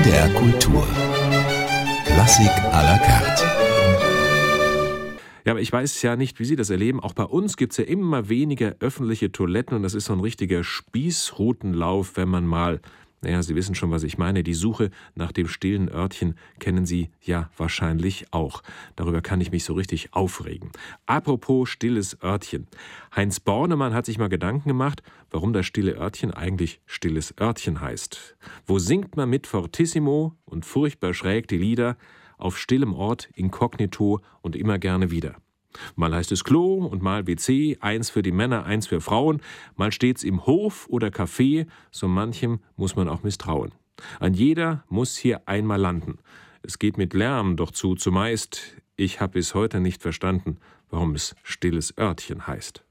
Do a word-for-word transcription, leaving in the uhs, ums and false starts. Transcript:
D R Kultur. Klassik à la carte. Ja, aber ich weiß ja nicht, wie Sie das erleben. Auch bei uns gibt es ja immer weniger öffentliche Toiletten und das ist so ein richtiger Spießrutenlauf, wenn man mal, naja, Sie wissen schon, was ich meine, die Suche nach dem stillen Örtchen kennen Sie ja wahrscheinlich auch. Darüber kann ich mich so richtig aufregen. Apropos stilles Örtchen. Heinz Bornemann hat sich mal Gedanken gemacht, warum das stille Örtchen eigentlich stilles Örtchen heißt. Wo singt man mit Fortissimo und furchtbar schräg die Lieder, auf stillem Ort, inkognito und immer gerne wieder. Mal heißt es Klo und mal W C, eins für die Männer, eins für Frauen, mal steht's im Hof oder Café, so manchem muss man auch misstrauen. Ein jeder muss hier einmal landen. Es geht mit Lärm doch zu zumeist. Ich hab bis heute nicht verstanden, warum es stilles Örtchen heißt.